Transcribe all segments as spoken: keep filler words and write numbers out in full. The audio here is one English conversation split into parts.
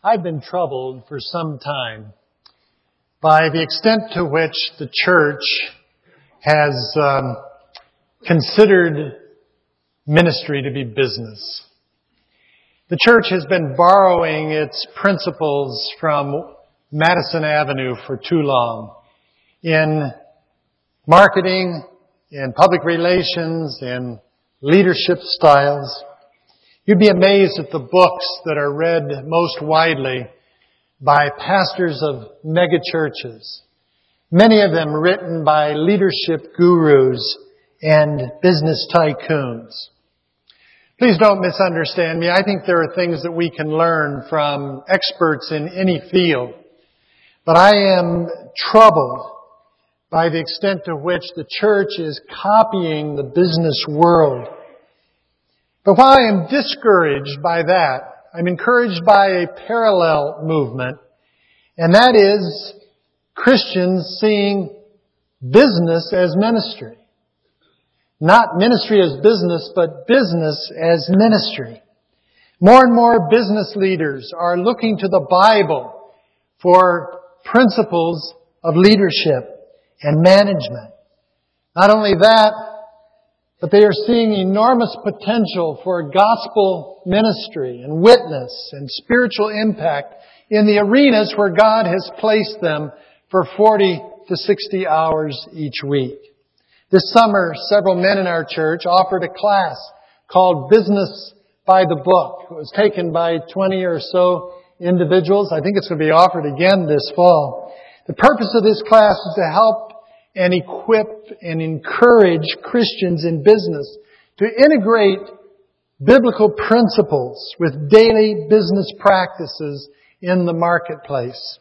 I've been troubled for some time by the extent to which the church has um, considered ministry to be business. The church has been borrowing its principles from Madison Avenue for too long in marketing, in public relations, in leadership styles. You'd be amazed at the books that are read most widely by pastors of mega churches. Many of them written by leadership gurus and business tycoons. Please don't misunderstand me. I think there are things that we can learn from experts in any field. But I am troubled by the extent to which the church is copying the business world. But while I am discouraged by that, I'm encouraged by a parallel movement, and that is Christians seeing business as ministry. Not ministry as business, but business as ministry. More and more business leaders are looking to the Bible for principles of leadership and management. Not only that, but they are seeing enormous potential for gospel ministry and witness and spiritual impact in the arenas where God has placed them for forty to sixty hours each week. This summer, several men in our church offered a class called Business by the Book. It was taken by twenty or so individuals. I think it's going to be offered again this fall. The purpose of this class is to help and equip and encourage Christians in business to integrate biblical principles with daily business practices in the marketplace,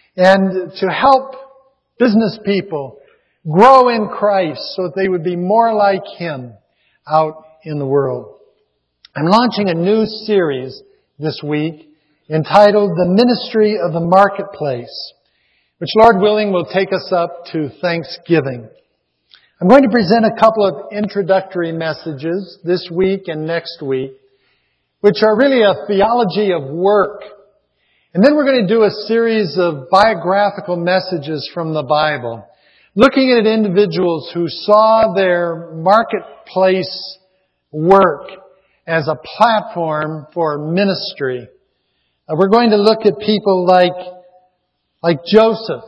and to help business people grow in Christ so that they would be more like Him out in the world. I'm launching a new series this week entitled The Ministry of the Marketplace, which, Lord willing, will take us up to Thanksgiving. I'm going to present a couple of introductory messages this week and next week, which are really a theology of work. And then we're going to do a series of biographical messages from the Bible, looking at individuals who saw their marketplace work as a platform for ministry. Uh, we're going to look at people like Like Joseph,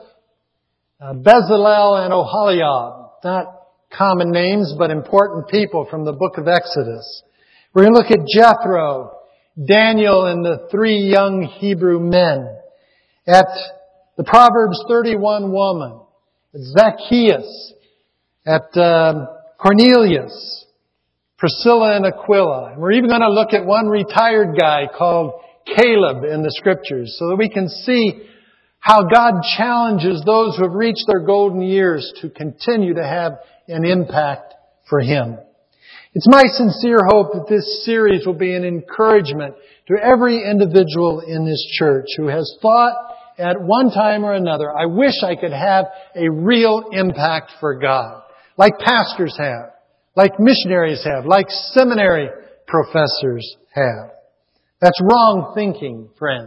uh, Bezalel and Oholiab, not common names, but important people from the book of Exodus. We're going to look at Jethro, Daniel and the three young Hebrew men, at the Proverbs thirty-one woman, at Zacchaeus, at um, Cornelius, Priscilla and Aquila. And we're even going to look at one retired guy called Caleb in the Scriptures so that we can see how God challenges those who have reached their golden years to continue to have an impact for Him. It's my sincere hope that this series will be an encouragement to every individual in this church who has thought at one time or another, I wish I could have a real impact for God, like pastors have, like missionaries have, like seminary professors have. That's wrong thinking, friends.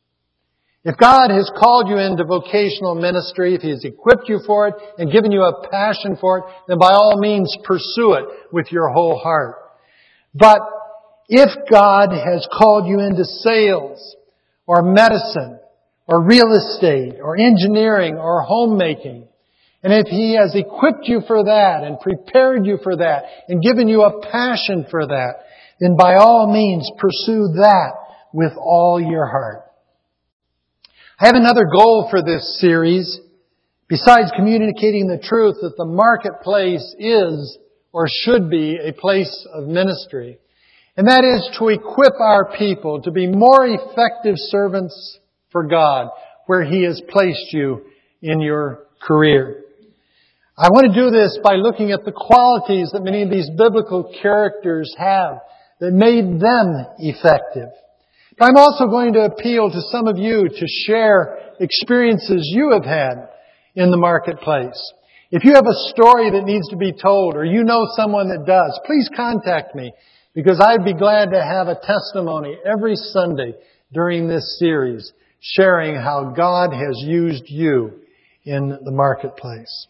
If God has called you into vocational ministry, if He has equipped you for it and given you a passion for it, then by all means pursue it with your whole heart. But if God has called you into sales or medicine or real estate or engineering or homemaking, and if He has equipped you for that and prepared you for that and given you a passion for that, then by all means pursue that with all your heart. I have another goal for this series, besides communicating the truth that the marketplace is or should be a place of ministry. And that is to equip our people to be more effective servants for God where He has placed you in your career. I want to do this by looking at the qualities that many of these biblical characters have that made them effective. But I'm also going to appeal to some of you to share experiences you have had in the marketplace. If you have a story that needs to be told, or you know someone that does, please contact me, because I'd be glad to have a testimony every Sunday during this series, sharing how God has used you in the marketplace.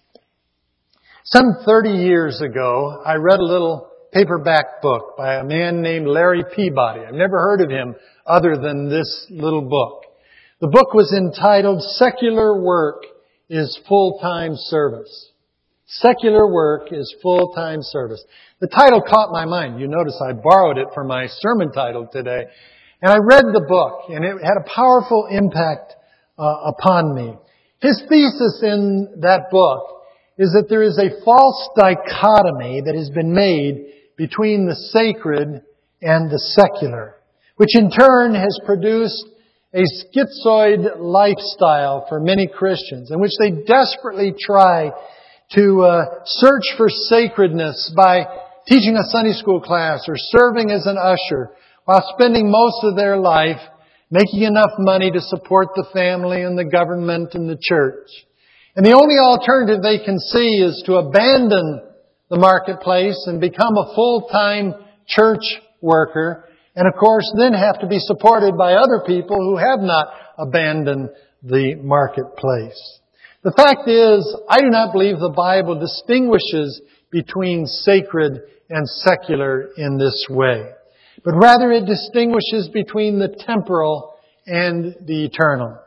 Some thirty years ago, I read a little paperback book by a man named Larry Peabody. I've never heard of him other than this little book. The book was entitled Secular Work is Full-Time Service. Secular Work is Full-Time Service. The title caught my mind. You notice I borrowed it for my sermon title today. And I read the book, and it had a powerful impact uh, upon me. His thesis in that book is that there is a false dichotomy that has been made between the sacred and the secular, which in turn has produced a schizoid lifestyle for many Christians, in which they desperately try to uh, search for sacredness by teaching a Sunday school class or serving as an usher, while spending most of their life making enough money to support the family and the government and the church. And the only alternative they can see is to abandon the marketplace and become a full-time church worker, and of course then have to be supported by other people who have not abandoned the marketplace. The fact is, I do not believe the Bible distinguishes between sacred and secular in this way, but rather it distinguishes between the temporal and the eternal.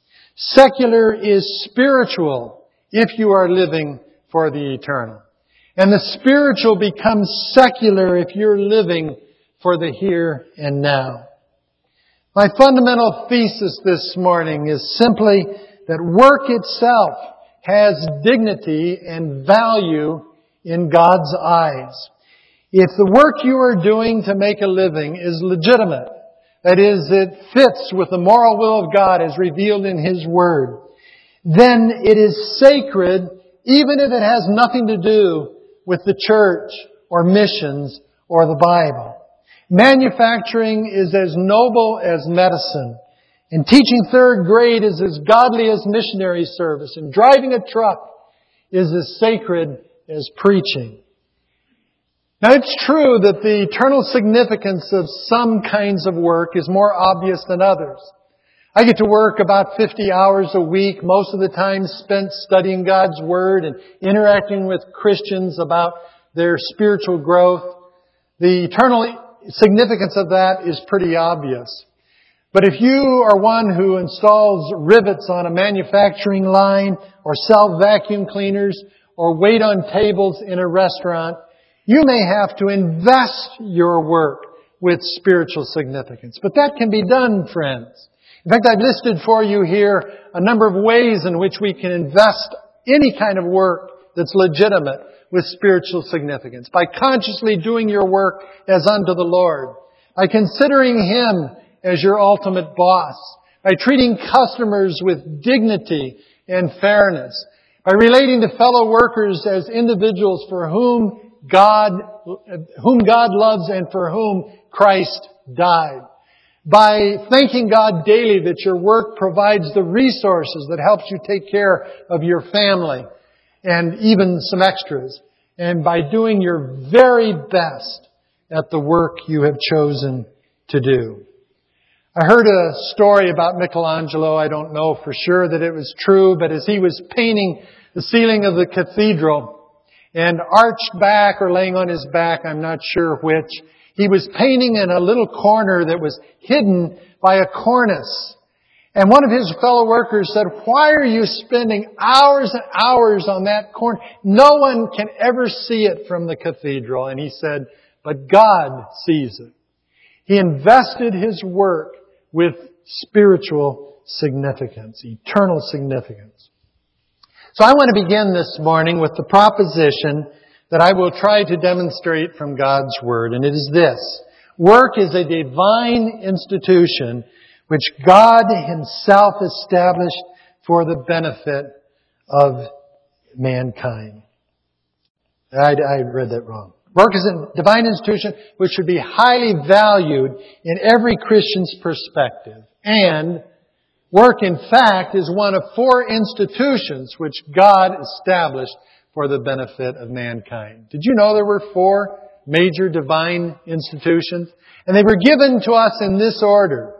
Secular is spiritual if you are living for the eternal. And the spiritual becomes secular if you're living for the here and now. My fundamental thesis this morning is simply that work itself has dignity and value in God's eyes. If the work you are doing to make a living is legitimate, that is, it fits with the moral will of God as revealed in His Word, then it is sacred even if it has nothing to do with the church or missions or the Bible. Manufacturing is as noble as medicine, and teaching third grade is as godly as missionary service, and driving a truck is as sacred as preaching. Now, it's true that the eternal significance of some kinds of work is more obvious than others. I get to work about fifty hours a week, most of the time spent studying God's Word and interacting with Christians about their spiritual growth. The eternal significance of that is pretty obvious. But if you are one who installs rivets on a manufacturing line, or sell vacuum cleaners, or wait on tables in a restaurant, you may have to invest your work with spiritual significance. But that can be done, friends. In fact, I've listed for you here a number of ways in which we can invest any kind of work that's legitimate with spiritual significance. By consciously doing your work as unto the Lord. By considering Him as your ultimate boss. By treating customers with dignity and fairness. By relating to fellow workers as individuals for whom God, whom God loves and for whom Christ died. By thanking God daily that your work provides the resources that helps you take care of your family and even some extras. And by doing your very best at the work you have chosen to do. I heard a story about Michelangelo. I don't know for sure that it was true, but as he was painting the ceiling of the cathedral, and arched back or laying on his back, I'm not sure which, he was painting in a little corner that was hidden by a cornice. And one of his fellow workers said, "Why are you spending hours and hours on that corner? No one can ever see it from the cathedral." And he said, "But God sees it." He invested his work with spiritual significance, eternal significance. So I want to begin this morning with the proposition that I will try to demonstrate from God's Word, and it is this. Work is a divine institution which God Himself established for the benefit of mankind. I, I read that wrong. Work is a divine institution which should be highly valued in every Christian's perspective. And work, in fact, is one of four institutions which God established for the benefit of mankind. Did you know there were four major divine institutions? And they were given to us in this order.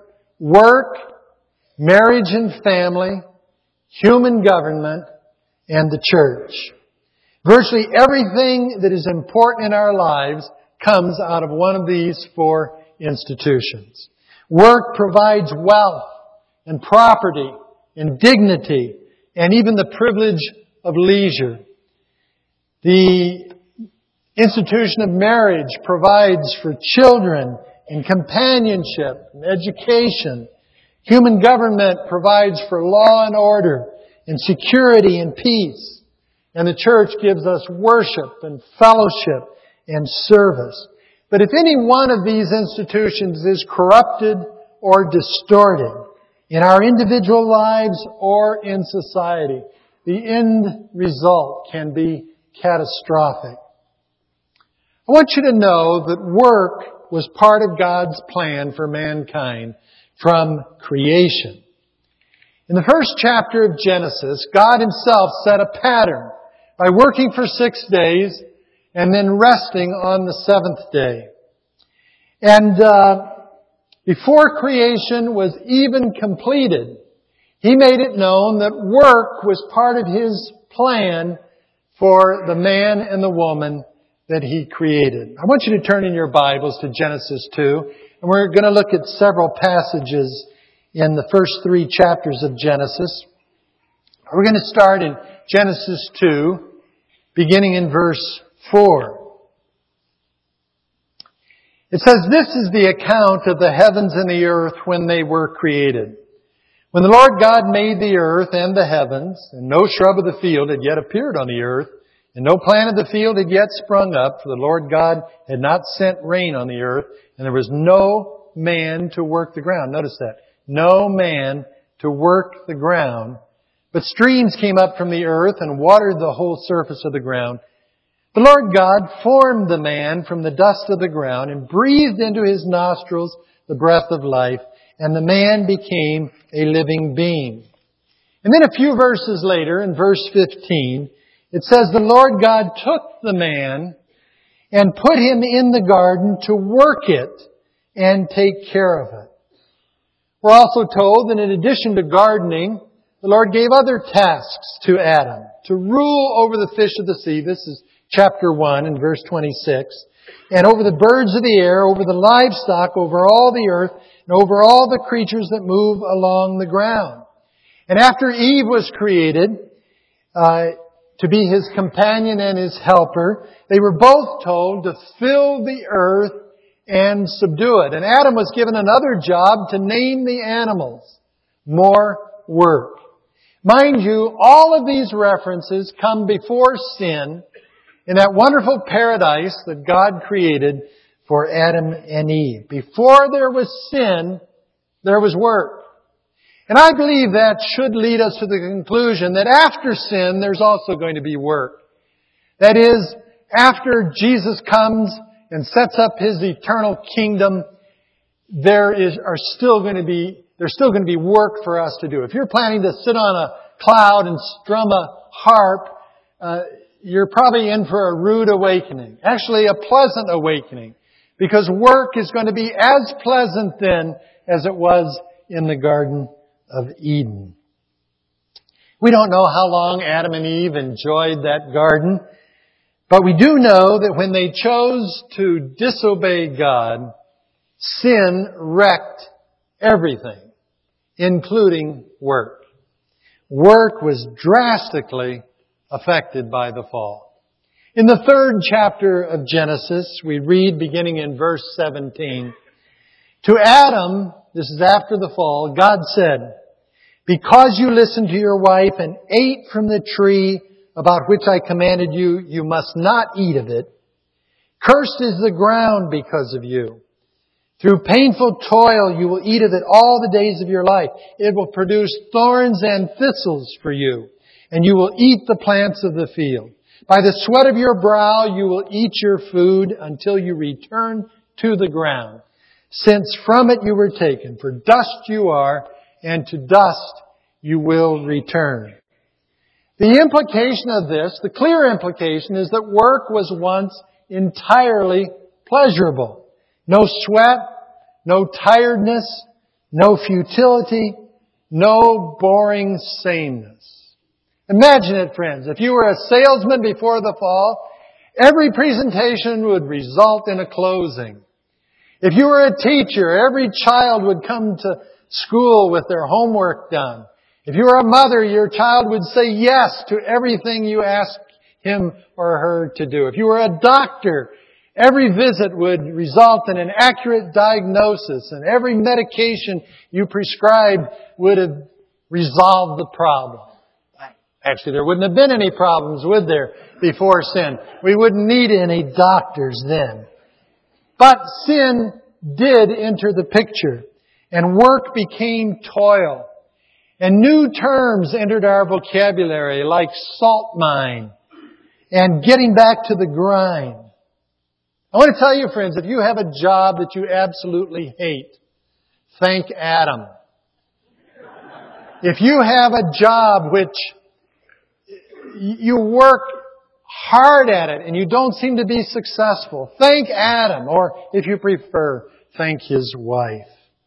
work, marriage and family, human government, and the church. Virtually everything that is important in our lives comes out of one of these four institutions. Work provides wealth and property and dignity and even the privilege of leisure. The institution of marriage provides for children and companionship and education. Human government provides for law and order and security and peace. And the church gives us worship and fellowship and service. But if any one of these institutions is corrupted or distorted in our individual lives or in society, the end result can be catastrophic. I want you to know that work was part of God's plan for mankind from creation. In the first chapter of Genesis, God Himself set a pattern by working for six days and then resting on the seventh day. And uh, before creation was even completed, He made it known that work was part of His plan for the man and the woman that He created. I want you to turn in your Bibles to Genesis two, and we're going to look at several passages in the first three chapters of Genesis. We're going to start in Genesis two, beginning in verse four. It says, "This is the account of the heavens and the earth when they were created. When the Lord God made the earth and the heavens, and no shrub of the field had yet appeared on the earth, and no plant of the field had yet sprung up, for the Lord God had not sent rain on the earth, and there was no man to work the ground." Notice that. No man to work the ground. But streams came up from the earth and watered the whole surface of the ground. The Lord God formed the man from the dust of the ground and breathed into his nostrils the breath of life, and the man became a living being. And then a few verses later, in verse fifteen, it says, "The Lord God took the man and put him in the garden to work it and take care of it." We're also told that in addition to gardening, the Lord gave other tasks to Adam to rule over the fish of the sea. This is chapter one and verse twenty-six. "And over the birds of the air, over the livestock, over all the earth, and over all the creatures that move along the ground." And after Eve was created, uh, to be his companion and his helper, they were both told to fill the earth and subdue it. And Adam was given another job to name the animals. More work. Mind you, all of these references come before sin in that wonderful paradise that God created for Adam and Eve. Before there was sin, there was work. And I believe that should lead us to the conclusion that after sin, there's also going to be work. That is, after Jesus comes and sets up His eternal kingdom, there is are still going to be there's still going to be work for us to do. If you're planning to sit on a cloud and strum a harp, uh, you're probably in for a rude awakening. Actually, a pleasant awakening, because work is going to be as pleasant then as it was in the Garden of Eden. We don't know how long Adam and Eve enjoyed that garden, but we do know that when they chose to disobey God, sin wrecked everything, including work. Work was drastically affected by the fall. In the third chapter of Genesis, we read beginning in verse seventeen, "To Adam," this is after the fall, "God said, 'Because you listened to your wife and ate from the tree about which I commanded you, you must not eat of it. Cursed is the ground because of you. Through painful toil you will eat of it all the days of your life. It will produce thorns and thistles for you, and you will eat the plants of the field. By the sweat of your brow you will eat your food until you return to the ground, since from it you were taken. For dust you are, and to dust you will return.'" The implication of this, the clear implication, is that work was once entirely pleasurable. No sweat, no tiredness, no futility, no boring sameness. Imagine it, friends. If you were a salesman before the fall, every presentation would result in a closing. If you were a teacher, every child would come to school with their homework done. If you were a mother, your child would say yes to everything you asked him or her to do. If you were a doctor, every visit would result in an accurate diagnosis, and every medication you prescribed would have resolved the problem. Actually, there wouldn't have been any problems, would there, before sin? We wouldn't need any doctors then. But sin did enter the picture, and work became toil. And new terms entered our vocabulary, like salt mine and getting back to the grind. I want to tell you, friends, if you have a job that you absolutely hate, thank Adam. If you have a job which you work hard at it and you don't seem to be successful, thank Adam. Or if you prefer, thank his wife.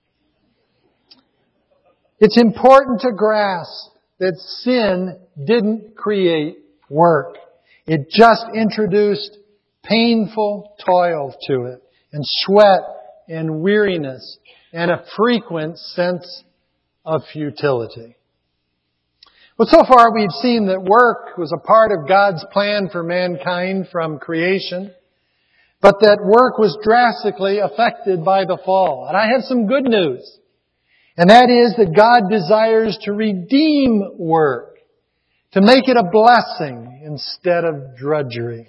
It's important to grasp that sin didn't create work. It just introduced painful toil to it, and sweat and weariness, and a frequent sense of futility. But so far we've seen that work was a part of God's plan for mankind from creation, but that work was drastically affected by the fall. And I have some good news. And that is that God desires to redeem work, to make it a blessing instead of drudgery.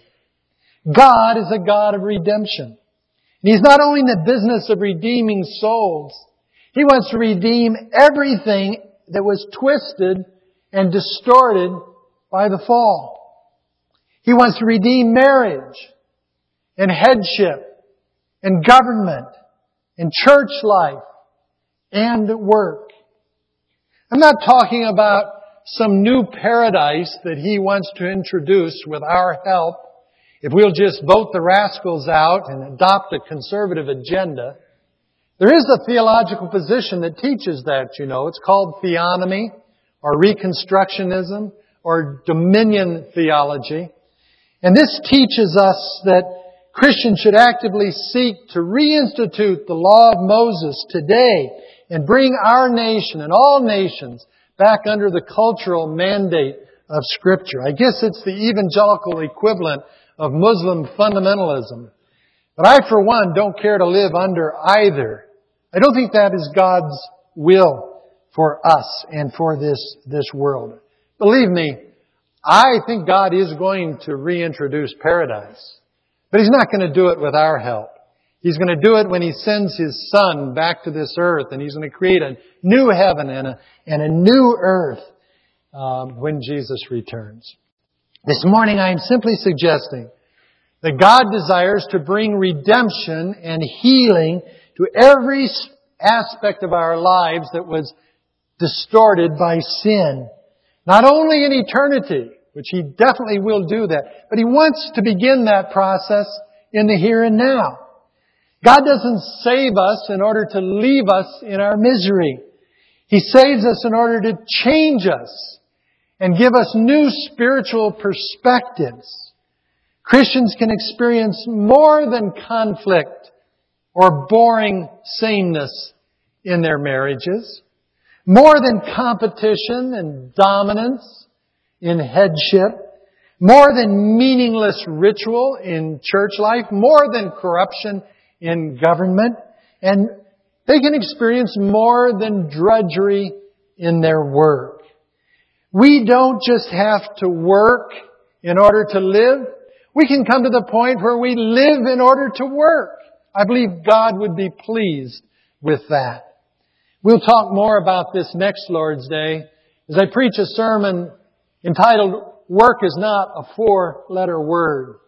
God is a God of redemption. And He's not only in the business of redeeming souls, He wants to redeem everything that was twisted and distorted by the fall. He wants to redeem marriage and headship and government and church life and work. I'm not talking about some new paradise that He wants to introduce with our help if we'll just vote the rascals out and adopt a conservative agenda. There is a theological position that teaches that, you know. It's called theonomy or Reconstructionism or dominion theology. And this teaches us that Christians should actively seek to reinstitute the law of Moses today and bring our nation and all nations back under the cultural mandate of Scripture. I guess it's the evangelical equivalent of Muslim fundamentalism. But I, for one, don't care to live under either. I don't think that is God's will for us and for this, this world. Believe me, I think God is going to reintroduce paradise. But He's not going to do it with our help. He's going to do it when He sends His Son back to this earth, and He's going to create a new heaven and a, and a new earth um, when Jesus returns. This morning I am simply suggesting that God desires to bring redemption and healing to every aspect of our lives that was distorted by sin. Not only in eternity, which He definitely will do that, but He wants to begin that process in the here and now. God doesn't save us in order to leave us in our misery. He saves us in order to change us and give us new spiritual perspectives. Christians can experience more than conflict or boring sameness in their marriages, more than competition and dominance in headship, more than meaningless ritual in church life, more than corruption in government, and they can experience more than drudgery in their work. We don't just have to work in order to live. We can come to the point where we live in order to work. I believe God would be pleased with that. We'll talk more about this next Lord's Day as I preach a sermon entitled, Work is Not a Four-Letter Word.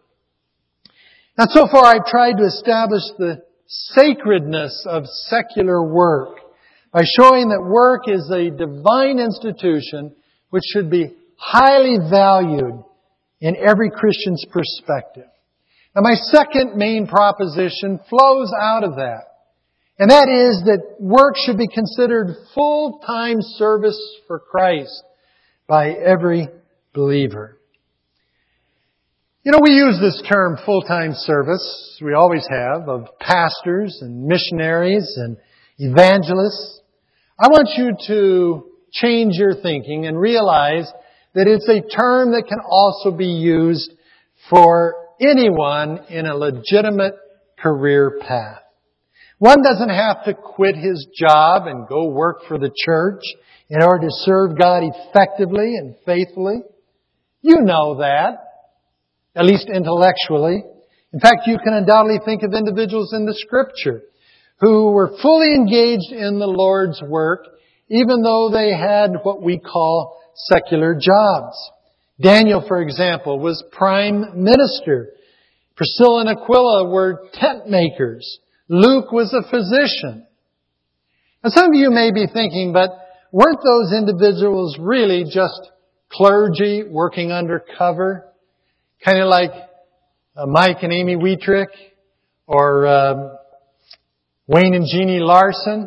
Now, so far I've tried to establish the sacredness of secular work by showing that work is a divine institution which should be highly valued in every Christian's perspective. Now, my second main proposition flows out of that. And that is that work should be considered full-time service for Christ by every believer. You know, we use this term full-time service, we always have, of pastors and missionaries and evangelists. I want you to change your thinking and realize that it's a term that can also be used for anyone in a legitimate career path. One doesn't have to quit his job and go work for the church in order to serve God effectively and faithfully. You know that, at least intellectually. In fact, you can undoubtedly think of individuals in the Scripture who were fully engaged in the Lord's work, even though they had what we call secular jobs. Daniel, for example, was prime minister. Priscilla and Aquila were tent makers. Luke was a physician. Now, some of you may be thinking, but weren't those individuals really just clergy working undercover? Kind of like uh, Mike and Amy Wietrich or um, Wayne and Jeannie Larson?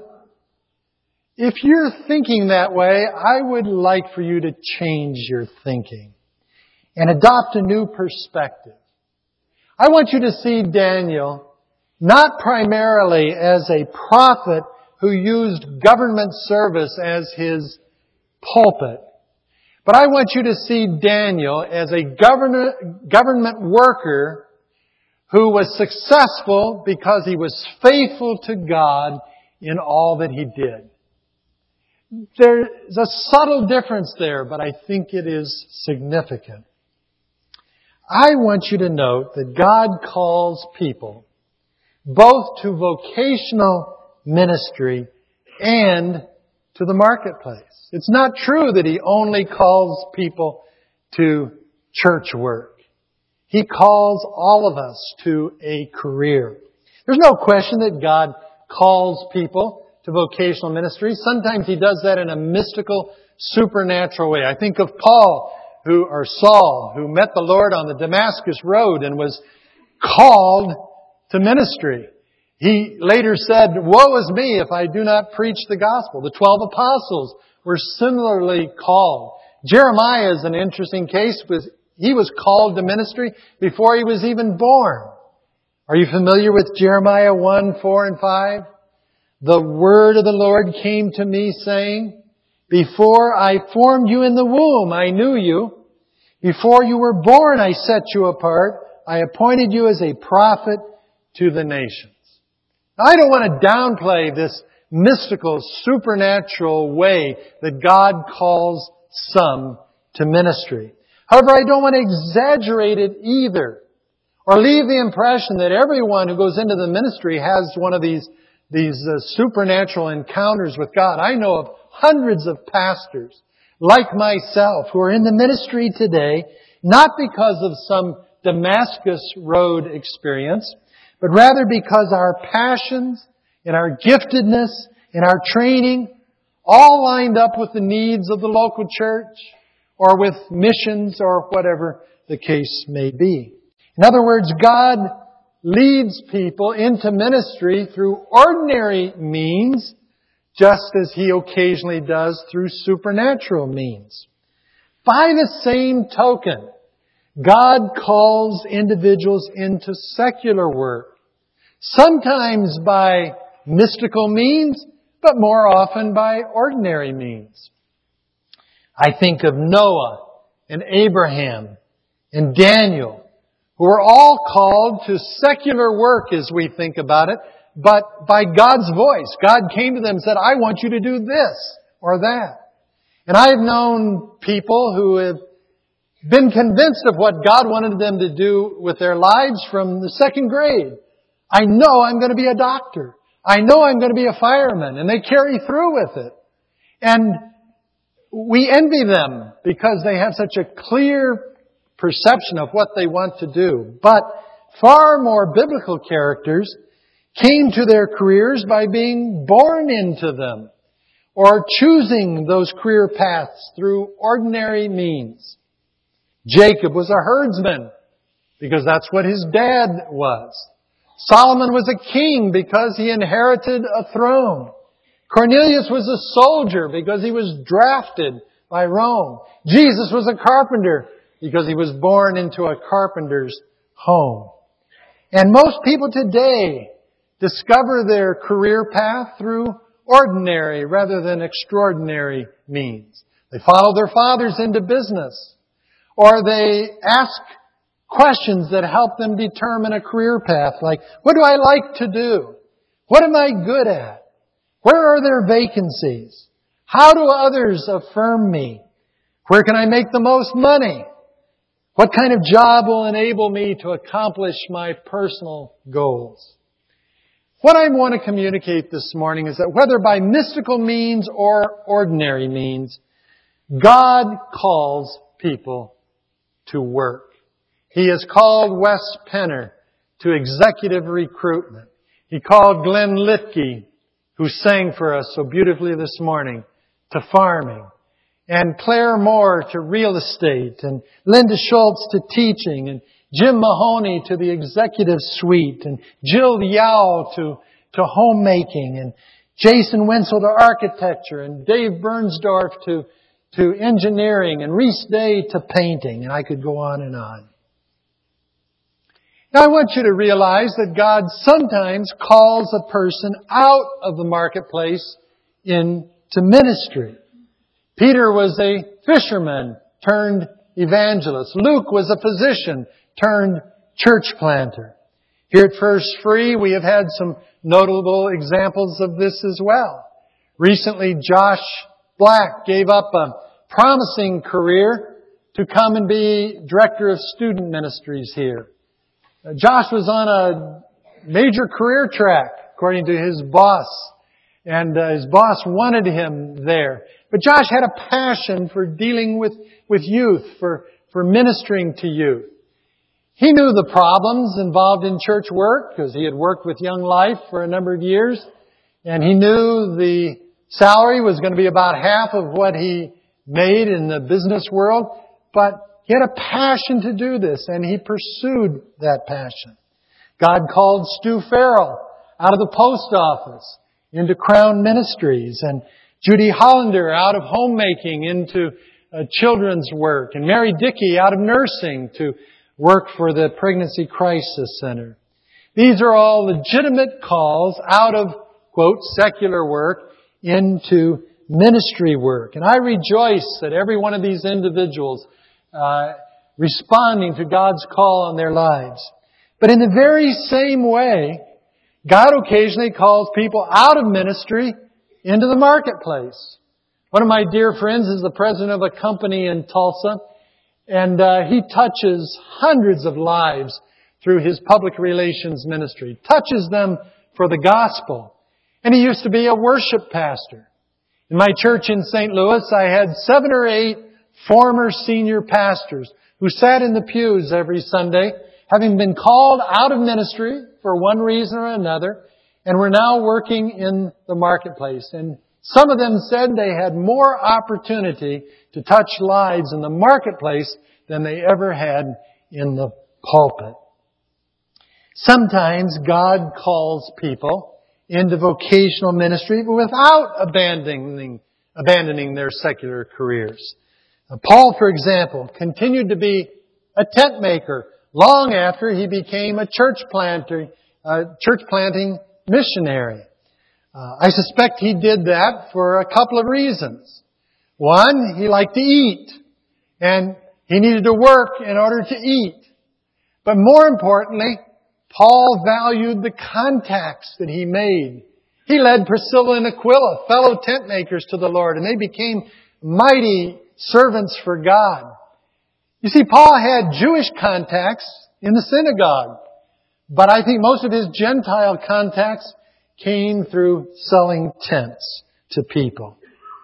If you're thinking that way, I would like for you to change your thinking and adopt a new perspective. I want you to see Daniel not primarily as a prophet who used government service as his pulpit, but I want you to see Daniel as a government, government worker who was successful because he was faithful to God in all that he did. There's a subtle difference there, but I think it is significant. I want you to note that God calls people both to vocational ministry and to the marketplace. It's not true that He only calls people to church work. He calls all of us to a career. There's no question that God calls people to vocational ministry. Sometimes He does that in a mystical, supernatural way. I think of Paul, who, or Saul, who met the Lord on the Damascus Road and was called to ministry. He later said, "Woe is me if I do not preach the gospel." The twelve apostles were similarly called. Jeremiah is an interesting case. He was called to ministry before he was even born. Are you familiar with Jeremiah one, four, and five? The word of the Lord came to me saying, "Before I formed you in the womb, I knew you. Before you were born, I set you apart. I appointed you as a prophet to the nations." Now, I don't want to downplay this mystical, supernatural way that God calls some to ministry. However, I don't want to exaggerate it either, or leave the impression that everyone who goes into the ministry has one of these these uh, supernatural encounters with God. I know of hundreds of pastors like myself who are in the ministry today, not because of some Damascus Road experience, but rather because our passions and our giftedness and our training all lined up with the needs of the local church or with missions or whatever the case may be. In other words, God leads people into ministry through ordinary means, just as He occasionally does through supernatural means. By the same token, God calls individuals into secular work, sometimes by mystical means, but more often by ordinary means. I think of Noah and Abraham and Daniel, who are all called to secular work as we think about it, but by God's voice. God came to them and said, "I want you to do this or that." And I've known people who have been convinced of what God wanted them to do with their lives from the second grade. I know I'm going to be a doctor. I know I'm going to be a fireman. And they carry through with it. And we envy them because they have such a clear perception of what they want to do. But far more biblical characters came to their careers by being born into them or choosing those career paths through ordinary means. Jacob was a herdsman because that's what his dad was. Solomon was a king because he inherited a throne. Cornelius was a soldier because he was drafted by Rome. Jesus was a carpenter because he was born into a carpenter's home. And most people today discover their career path through ordinary rather than extraordinary means. They follow their fathers into business, or they ask questions that help them determine a career path, like, what do I like to do? What am I good at? Where are there vacancies? How do others affirm me? Where can I make the most money? What kind of job will enable me to accomplish my personal goals? What I want to communicate this morning is that whether by mystical means or ordinary means, God calls people to work. He has called Wes Penner to executive recruitment. He called Glenn Litke, who sang for us so beautifully this morning, to farming. And Claire Moore to real estate. And Linda Schultz to teaching. And Jim Mahoney to the executive suite. And Jill Yao to, to homemaking. And Jason Wenzel to architecture. And Dave Bernsdorf to, to engineering. And Reese Day to painting. And I could go on and on. Now I want you to realize that God sometimes calls a person out of the marketplace into ministry. Peter was a fisherman turned evangelist. Luke was a physician turned church planter. Here at First Free, we have had some notable examples of this as well. Recently, Josh Black gave up a promising career to come and be director of student ministries here. Josh was on a major career track, according to his boss. And uh, his boss wanted him there. But Josh had a passion for dealing with, with youth, for, for ministering to youth. He knew the problems involved in church work, because he had worked with Young Life for a number of years. And he knew the salary was going to be about half of what he made in the business world. But he had a passion to do this, and he pursued that passion. God called Stu Farrell out of the post office into Crown Ministries, and Judy Hollander out of homemaking into uh, children's work, and Mary Dickey out of nursing to work for the Pregnancy Crisis Center. These are all legitimate calls out of, quote, secular work into ministry work. And I rejoice that every one of these individuals uh, responding to God's call on their lives. But in the very same way, God occasionally calls people out of ministry into the marketplace. One of my dear friends is the president of a company in Tulsa, and uh, he touches hundreds of lives through his public relations ministry, touches them for the gospel. And he used to be a worship pastor. In my church in Saint Louis, I had seven or eight former senior pastors who sat in the pews every Sunday, having been called out of ministry for one reason or another, and were now working in the marketplace. And some of them said they had more opportunity to touch lives in the marketplace than they ever had in the pulpit. Sometimes God calls people into vocational ministry without abandoning, abandoning their secular careers. Now, Paul, for example, continued to be a tent maker long after he became a church planter, uh, church planting missionary. Uh, I suspect he did that for a couple of reasons. One, he liked to eat, and he needed to work in order to eat. But more importantly, Paul valued the contacts that he made. He led Priscilla and Aquila, fellow tent makers, to the Lord, and they became mighty servants for God. You see, Paul had Jewish contacts in the synagogue, but I think most of his Gentile contacts came through selling tents to people.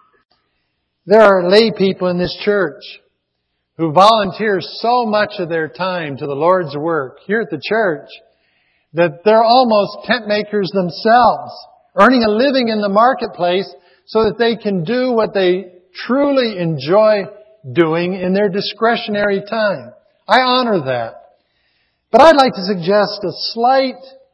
There are lay people in this church who volunteer so much of their time to the Lord's work here at the church that they're almost tent makers themselves, earning a living in the marketplace so that they can do what they truly enjoy doing in their discretionary time. I honor that. But I'd like to suggest a slight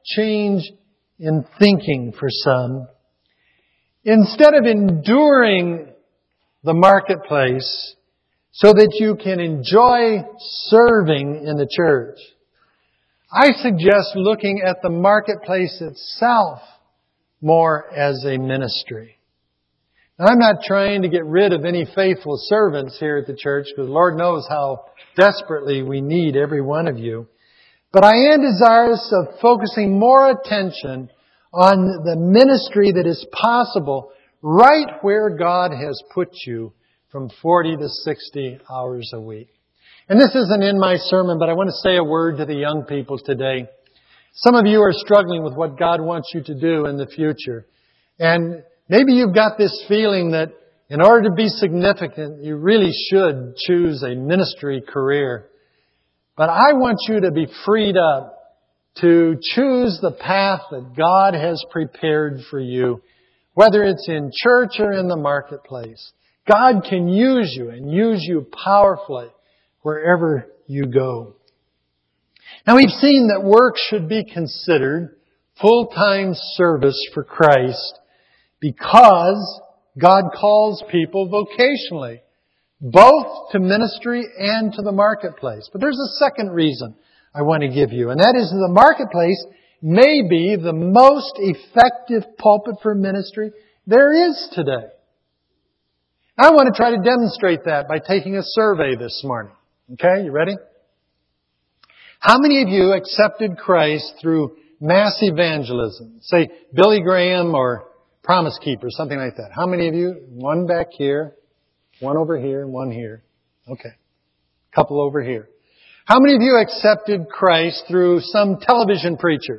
change in thinking for some. Instead of enduring the marketplace so that you can enjoy serving in the church, I suggest looking at the marketplace itself more as a ministry. Now, I'm not trying to get rid of any faithful servants here at the church, because Lord knows how desperately we need every one of you. But I am desirous of focusing more attention on the ministry that is possible right where God has put you from forty to sixty hours a week. And this isn't in my sermon, but I want to say a word to the young people today. Some of you are struggling with what God wants you to do in the future. And maybe you've got this feeling that in order to be significant, you really should choose a ministry career. But I want you to be freed up to choose the path that God has prepared for you, whether it's in church or in the marketplace. God can use you and use you powerfully wherever you go. Now, we've seen that work should be considered full-time service for Christ because God calls people vocationally, both to ministry and to the marketplace. But there's a second reason I want to give you, and that is the marketplace may be the most effective pulpit for ministry there is today. I want to try to demonstrate that by taking a survey this morning. Okay, you ready? How many of you accepted Christ through mass evangelism? Say Billy Graham or Promise Keeper, something like that. How many of you? One back here, one over here, and one here. Okay. Couple over here. How many of you accepted Christ through some television preacher?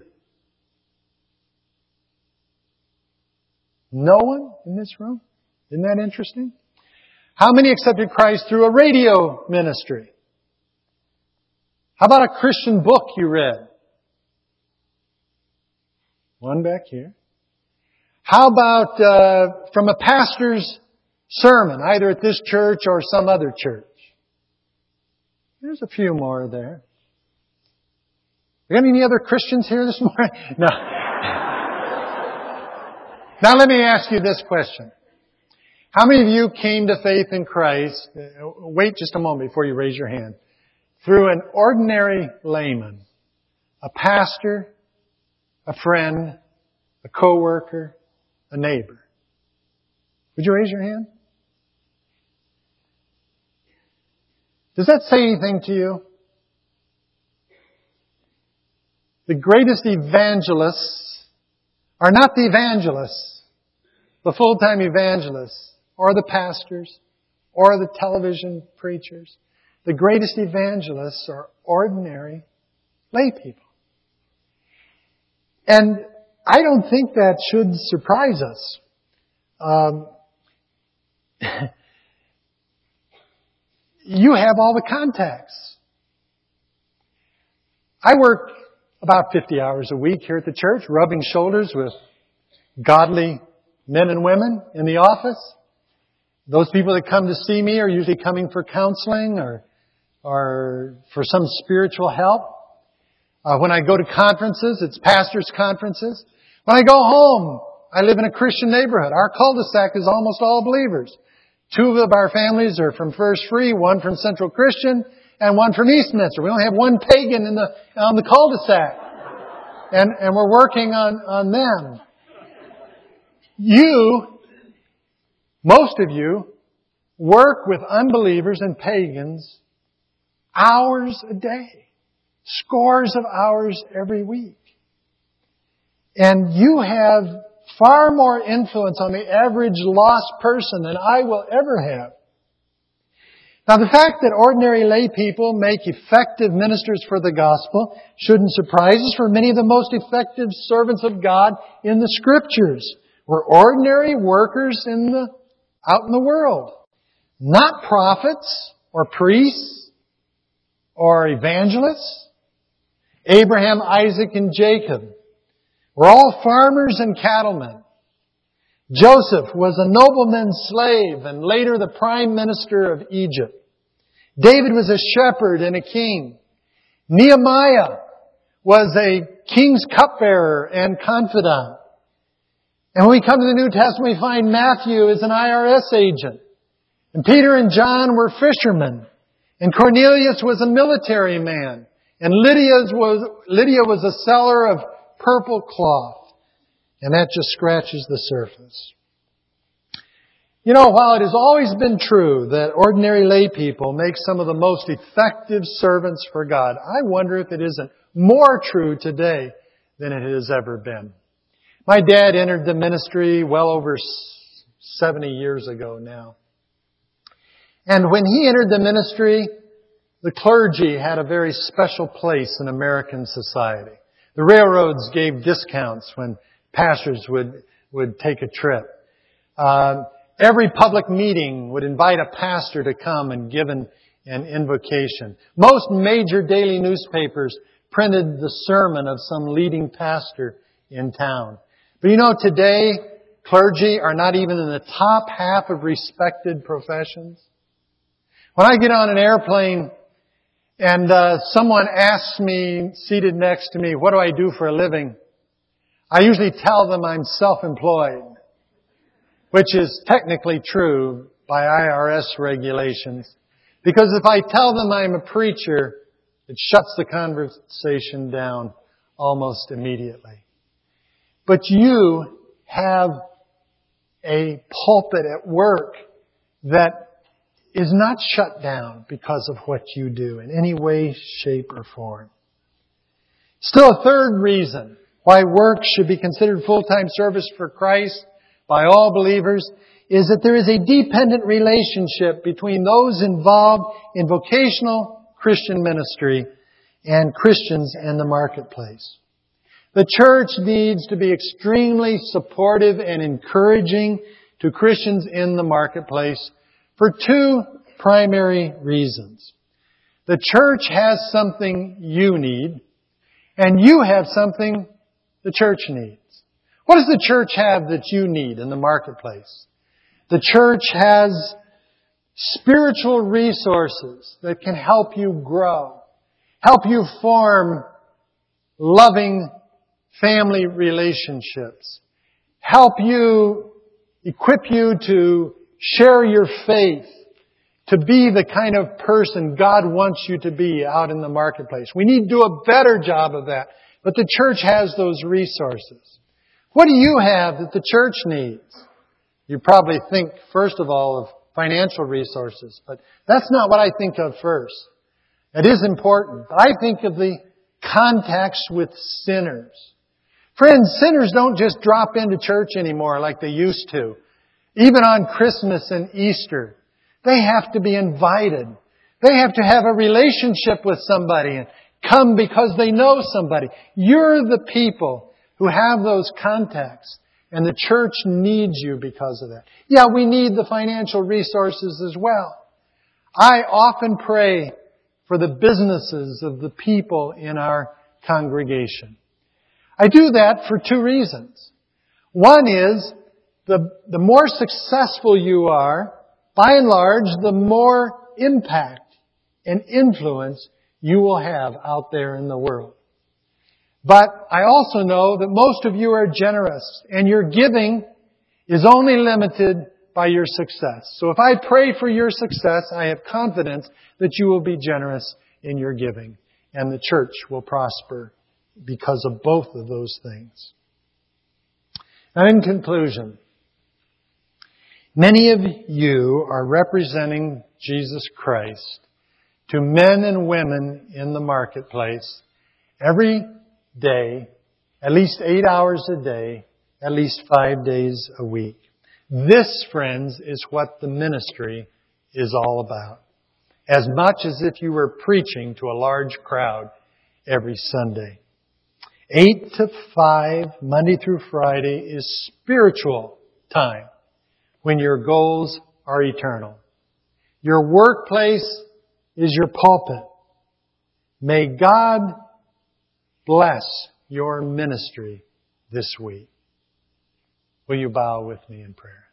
No one in this room? Isn't that interesting? How many accepted Christ through a radio ministry? How about a Christian book you read? One back here. How about uh, from a pastor's sermon, either at this church or some other church? There's a few more there. You got any other Christians here this morning? No. Now let me ask you this question. How many of you came to faith in Christ? Wait just a moment before you raise your hand. Through an ordinary layman, a pastor, a friend, a coworker, a neighbor. Would you raise your hand? Does that say anything to you? The greatest evangelists are not the evangelists, the full-time evangelists, or the pastors, or the television preachers. The greatest evangelists are ordinary lay people. And I don't think that should surprise us. Um, you have all the contacts. I work about fifty hours a week here at the church, rubbing shoulders with godly men and women in the office. Those people that come to see me are usually coming for counseling or or for some spiritual help. Uh, when I go to conferences, it's pastors' conferences. When I go home, I live in a Christian neighborhood. Our cul-de-sac is almost all believers. Two of our families are from First Free, one from Central Christian, and one from Eastminster. We only have one pagan in the on the cul-de-sac. And, and we're working on, on them. You, most of you, work with unbelievers and pagans hours a day. Scores of hours every week. And you have far more influence on the average lost person than I will ever have. Now, the fact that ordinary lay people make effective ministers for the gospel shouldn't surprise us, for many of the most effective servants of God in the Scriptures were ordinary workers in the, out in the world. Not prophets or priests or evangelists. Abraham, Isaac, and Jacob were all farmers and cattlemen. Joseph was a nobleman's slave and later the prime minister of Egypt. David was a shepherd and a king. Nehemiah was a king's cupbearer and confidant. And when we come to the New Testament, we find Matthew is an I R S agent. And Peter and John were fishermen. And Cornelius was a military man. And Lydia's was, Lydia was a seller of purple cloth. And that just scratches the surface. You know, while it has always been true that ordinary lay people make some of the most effective servants for God, I wonder if it isn't more true today than it has ever been. My dad entered the ministry well over seventy years ago now. And when he entered the ministry, the clergy had a very special place in American society. The railroads gave discounts when pastors would, would take a trip. Uh, every public meeting would invite a pastor to come and give an, an invocation. Most major daily newspapers printed the sermon of some leading pastor in town. But you know, today, clergy are not even in the top half of respected professions. When I get on an airplane and uh, someone asks me, seated next to me, what do I do for a living? I usually tell them I'm self-employed, which is technically true by I R S regulations. Because if I tell them I'm a preacher, it shuts the conversation down almost immediately. But you have a pulpit at work that is not shut down because of what you do in any way, shape, or form. Still, a third reason why work should be considered full-time service for Christ by all believers is that there is a dependent relationship between those involved in vocational Christian ministry and Christians in the marketplace. The church needs to be extremely supportive and encouraging to Christians in the marketplace for two primary reasons. The church has something you need, and you have something the church needs. What does the church have that you need in the marketplace? The church has spiritual resources that can help you grow, help you form loving family relationships, help you, equip you to share your faith, to be the kind of person God wants you to be out in the marketplace. We need to do a better job of that, but the church has those resources. What do you have that the church needs? You probably think, first of all, of financial resources, but that's not what I think of first. It is important, but I think of the contacts with sinners. Friends, sinners don't just drop into church anymore like they used to. Even on Christmas and Easter, they have to be invited. They have to have a relationship with somebody and come because they know somebody. You're the people who have those contacts, and the church needs you because of that. Yeah, we need the financial resources as well. I often pray for the businesses of the people in our congregation. I do that for two reasons. One is, the, the more successful you are, by and large, the more impact and influence you will have out there in the world. But I also know that most of you are generous, and your giving is only limited by your success. So if I pray for your success, I have confidence that you will be generous in your giving, and the church will prosper because of both of those things. Now, in conclusion, many of you are representing Jesus Christ to men and women in the marketplace every day, at least eight hours a day, at least five days a week. This, friends, is what the ministry is all about. As much as if you were preaching to a large crowd every Sunday. Eight to five, Monday through Friday, is spiritual time when your goals are eternal. Your workplace is your pulpit. May God bless your ministry this week. Will you bow with me in prayer?